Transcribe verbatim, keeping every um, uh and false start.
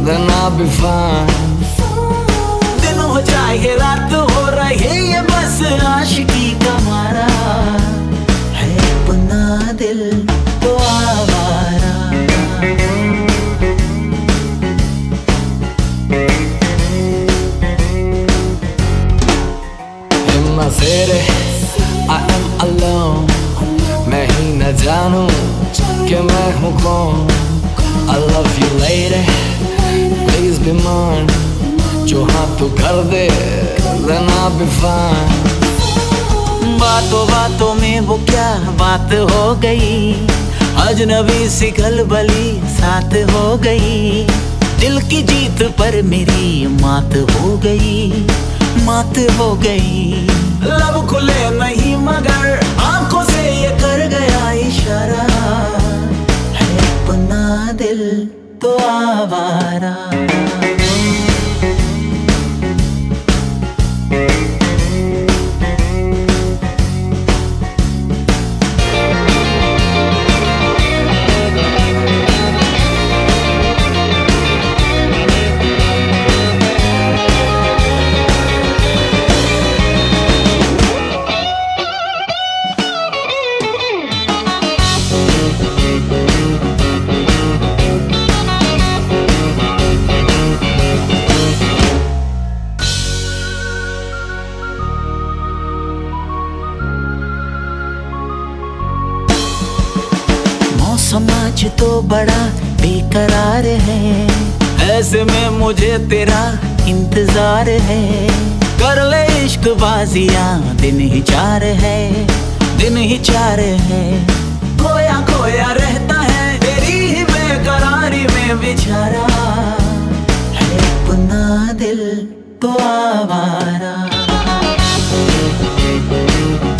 then I'll be fine. दिन हो चाहे रात हो रहे ये बस आशिकी का मारा है अपना दिल तो आवारा। In my city, I am alone. मैं ही न जानूं कि मैं हूँ कौन। I love you lady, please be mine. जो हाँ तू कर दे, then I'll be fine. बातों बातों में वो क्या बात हो गई, अजनबी सी खलबली साथ हो गई। दिल की जीत पर मेरी मात हो गई, मात हो गई। लब खुले नहीं मगर आंखों से ये कर गया इशारा है अपना दिल तो आवारा। समाज तो बड़ा बेकरार है, ऐसे में मुझे तेरा इंतजार है। कर ले इश्क बाजियां दिन ही चार है, दिन ही चार है। खोया खोया रहता है तेरी ही बेकरारी में बेचारा है अपना दिल तो आवारा।